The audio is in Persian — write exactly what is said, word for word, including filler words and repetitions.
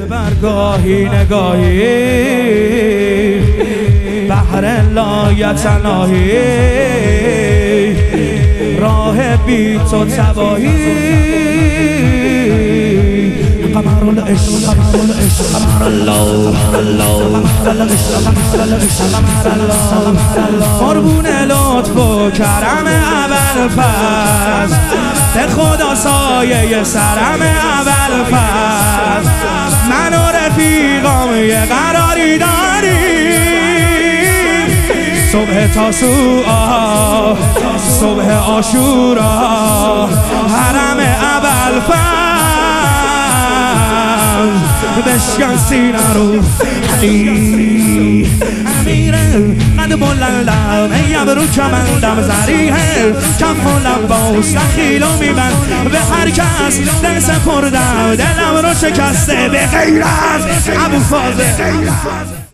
برگاهی نگاهی بحر لایتناهی راه بی تو تباهی قمر العشق قمر العشق قمر الله الله قربون لطف و کرم ابوالفضل به خدا سایه سرم ابوالفضل من و رفیقام یه قراری داریم صبح تاسوعا صبح عاشورا حرم ابوالفضل بشکن سینه رو علی امیره قد بلندم ای ابرو کمندم زریحه کف و لبا سخیل و میبند به هر کس دل سپردم دلم رو شکسته به غیر از ابوالفضل.